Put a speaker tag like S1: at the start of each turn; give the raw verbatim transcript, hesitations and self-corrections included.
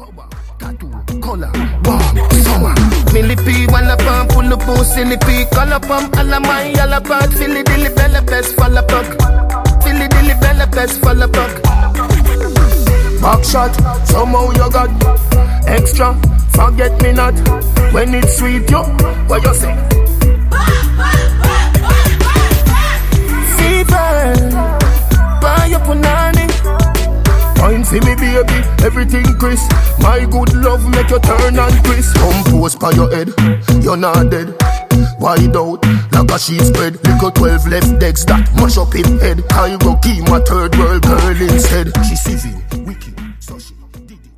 S1: tattoo, color, warm, summer. Millipede, one up and pull up on silly pea. Color pump, all of my yellow part. Philly dilly bella best fall apart. Philly dilly bella best fall apart. Back shot, somehow you got extra, forget me not. When it's sweet, yo, what you say? Fever, buy your punani. Fine for me baby, everything Chris. My good love make you turn and Chris. Compose by your head, you're not dead. Wide out, like a sheet spread. Little twelve left decks that mash up in head. I go keep my third world girl instead. She civil.